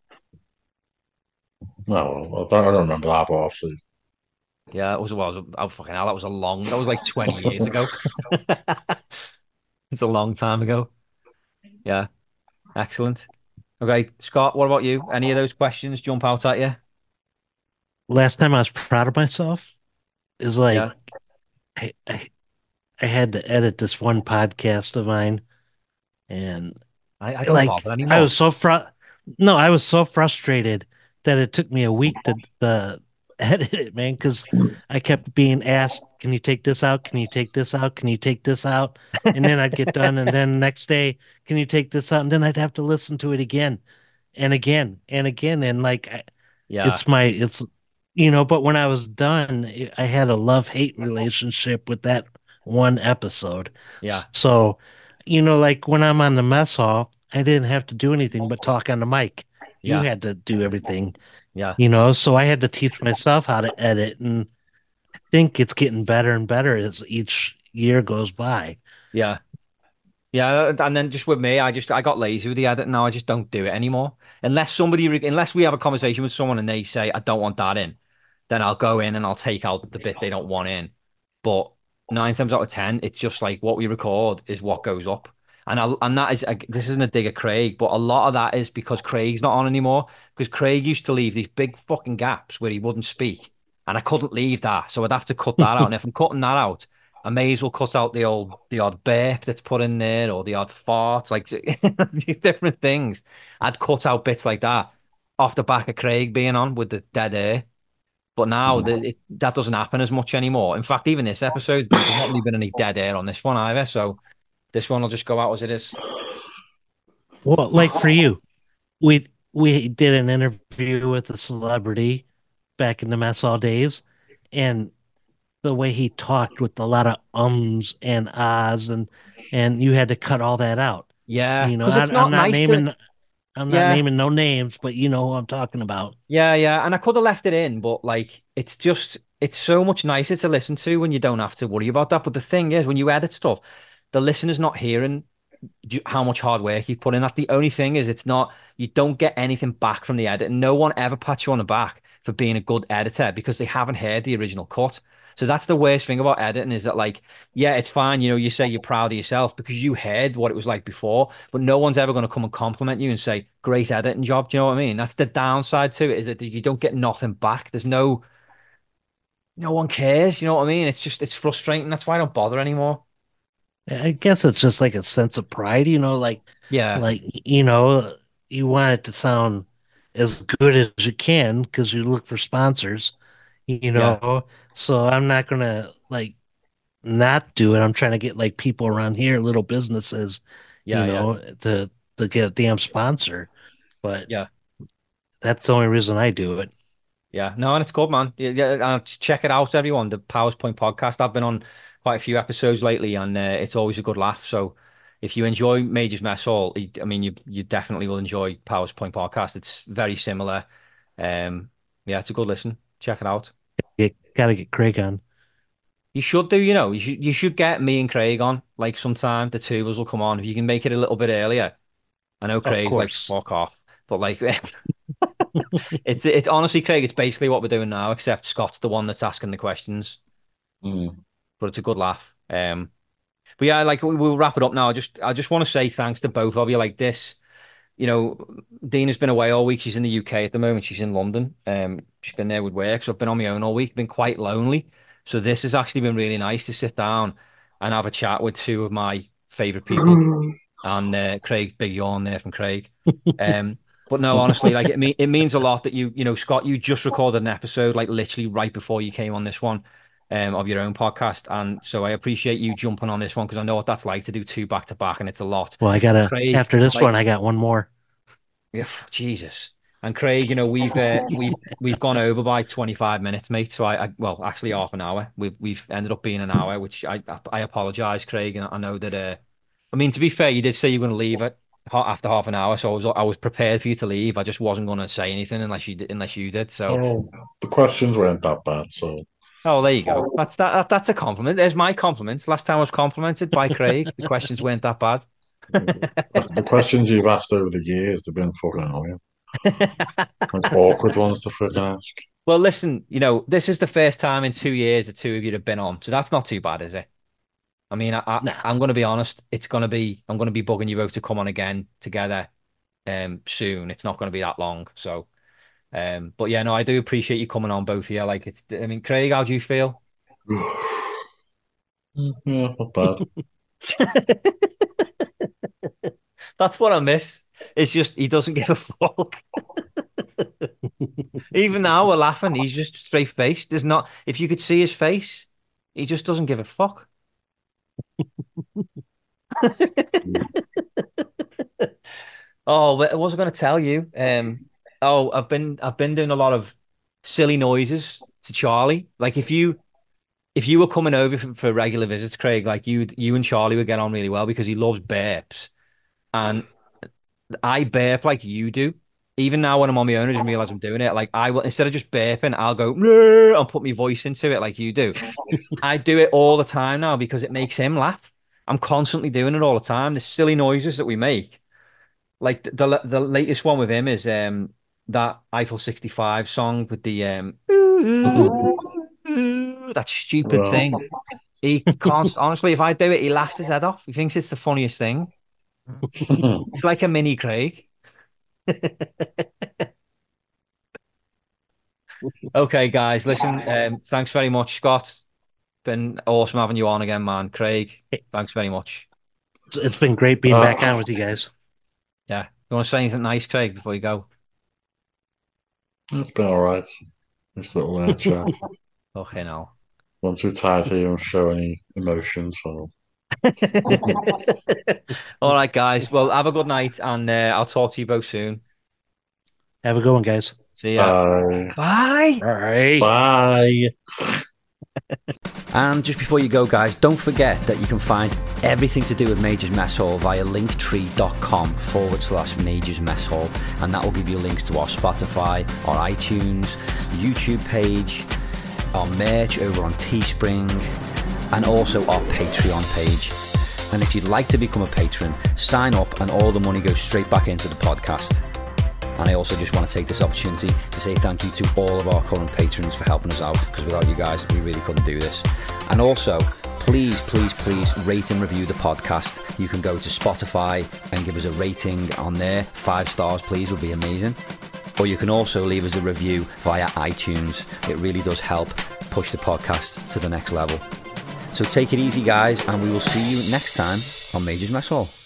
no, I don't, I don't remember that, but obviously. Yeah, it was. Well, it was, oh fucking hell, that was a long. That was like twenty years ago. It's a long time ago. Yeah, excellent. Okay, Scott, what about you? Any of those questions jump out at you? Last time I was proud of myself is like Yeah, I, I I had to edit this one podcast of mine, and I, I don't like bother I anymore. was so fru no, I was so frustrated that it took me a week to the edit it, man, because I kept being asked, "Can you take this out? Can you take this out? Can you take this out?" And then I'd get done, and then next day, "Can you take this out?" And then I'd have to listen to it again and again and again, and like I, Yeah, it's my it's you know. But when I was done, it, I had a love-hate relationship with that one episode. yeah, So, you know, like when I'm on the mess hall, I didn't have to do anything but talk on the mic. You yeah, had to do everything, yeah, you know, so I had to teach myself how to edit, and I think it's getting better and better as each year goes by. yeah. Yeah, and then just with me, I just I got lazy with the edit now. I just don't do it anymore. Unless somebody, unless we have a conversation with someone and they say I don't want that in, then I'll go in and I'll take out the bit they don't want in. But nine times out of ten, it's just like what we record is what goes up, and I and that is this isn't a dig at Craig, but a lot of that is because Craig's not on anymore. Because Craig used to leave these big fucking gaps where he wouldn't speak, and I couldn't leave that, so I'd have to cut that out. And if I'm cutting that out, I may as well cut out the old the odd burp that's put in there or the odd fart, like these different things. I'd cut out bits like that off the back of Craig being on with the dead air. But now the, it, that doesn't happen as much anymore. In fact, even this episode, there's not really been any dead air on this one either. So this one will just go out as it is. Well, like for you, we we did an interview with a celebrity back in the mess hall days, and the way he talked with a lot of ums and ahs, and and you had to cut all that out. Yeah, You know, because I, it's I'm not not nice to. naming I'm not Yeah, naming no names, but you know who I'm talking about. yeah, yeah. And I could have left it in, but like, it's just, it's so much nicer to listen to when you don't have to worry about that. But the thing is, when you edit stuff, the listener's not hearing you- how much hard work you put in. That's the only thing is it's not, you don't get anything back from the edit. No one ever pats you on the back for being a good editor because they haven't heard the original cut. So that's the worst thing about editing is that like, yeah, it's fine. You know, you say you're proud of yourself because you heard what it was like before, but no one's ever going to come and compliment you and say, great editing job. Do you know what I mean? That's the downside to it is that you don't get nothing back. There's no, no one cares. You know what I mean? It's just, it's frustrating. That's why I don't bother anymore. I guess it's just like a sense of pride, you know, like Yeah. like you know, you want it to sound as good as you can because you look for sponsors, you Yeah. know. So I'm not gonna like not do it. I'm trying to get like people around here, little businesses, you Yeah. Yeah. know, to to get a damn sponsor. But Yeah. that's the only reason I do it. Yeah, no, and it's good, man. Yeah, yeah, and check it out, everyone. The Powers Point podcast. I've been on quite a few episodes lately, and uh, it's always a good laugh. So, if you enjoy Major's Mess Hall, I I mean, you you definitely will enjoy Powers Point podcast. It's very similar. Um, yeah, it's a good listen. Check it out. You gotta get Craig on. You should do, you know, you should you should get me and Craig on like sometime. The two of us will come on if you can make it a little bit earlier. I know Of Craig's like course. fuck off, but like it's it's honestly, Craig, it's basically what we're doing now, except Scott's the one that's asking the questions. Mm. But it's a good laugh. Um, but yeah, like we, we'll wrap it up now. I just I just want to say thanks to both of you. Like this, you know, Dina's been away all week. She's in the U K at the moment. She's in London. Um, she's been there with work, so I've been on my own all week. Been quite lonely. So this has actually been really nice to sit down and have a chat with two of my favorite people and uh, Craig, big yawn there from Craig. Um, but no, honestly, like it mean it means a lot that you, you know, Scott, you just recorded an episode like literally right before you came on this one, um, of your own podcast, and so I appreciate you jumping on this one because I know what that's like to do two back to back, and it's a lot. Well, I And gotta Craig, after this one, like, I got one more. yeah, Jesus. And Craig, you know, we've uh, we've we've gone over by twenty-five minutes, mate. So I, I well, actually half an hour. We've we've ended up being an hour, which I I, I apologize, Craig, and I know that. Uh, I mean, to be fair, you did say you were going to leave it ha- after half an hour, so I was I was prepared for you to leave. I just wasn't going to say anything unless you did, unless you did. So, Well, the questions weren't that bad, so oh, there you go. That's that, that that's a compliment. There's my compliments. Last time I was complimented by Craig, the questions weren't that bad. the questions you've asked over the years have been fucking annoying. Like awkward ones to freaking ask. Well, listen, you know, this is the first time in two years the two of you have been on, so that's not too bad, is it? I mean, I, I Nah, I'm going to be honest. It's going to be I'm going to be bugging you both to come on again together, um, soon. It's not going to be that long. So, um, but yeah, no, I do appreciate you coming on, both of you. Like, it's. I mean, Craig, how do you feel? Yeah, not bad. That's what I miss. It's just he doesn't give a fuck. Even now we're laughing. He's just straight faced. There's not. If you could see his face, he just doesn't give a fuck. Oh, but I was going to tell you. Um, oh, I've been I've been doing a lot of silly noises to Charlie. Like if you if you were coming over for, for regular visits, Craig, like you you and Charlie would get on really well because he loves burps, and I burp like you do. Even now when I'm on my own, I didn't realize I'm doing it. Like I will instead of just burping, I'll go "Meh," and put my voice into it like you do. I do it all the time now because it makes him laugh. I'm constantly doing it all the time. The silly noises that we make. Like the the, the latest one with him is um that Eiffel sixty-five song with the um that stupid Well, thing. He can't honestly, if I do it, he laughs his head off. He thinks it's the funniest thing. He's like a mini Craig. Okay, guys, listen. Um, thanks very much, Scott. Been awesome having you on again, man. Craig, thanks very much. It's, it's been great being Uh, back on with you guys. Yeah, you want to say anything nice, Craig, before you go? It's been all right. This little uh, chat. Okay, now. I'm too tired to even show any emotion, so All right, guys. Well, have a good night, and uh, I'll talk to you both soon. Have a good one, guys. See ya. bye. Bye. All right. Bye. And just before you go, guys, don't forget that you can find everything to do with Majors Mess Hall via linktree.com forward slash Majors Mess Hall. And that will give you links to our Spotify, our iTunes, YouTube page, our merch over on Teespring, and also our Patreon page. And if you'd like to become a patron, sign up and all the money goes straight back into the podcast. And I also just want to take this opportunity to say thank you to all of our current patrons for helping us out, because without you guys, we really couldn't do this. And also, please, please, please rate and review the podcast. You can go to Spotify and give us a rating on there. Five stars, please, would be amazing. Or you can also leave us a review via iTunes. It really does help push the podcast to the next level. So take it easy, guys, and we will see you next time on Majors Mess Hall.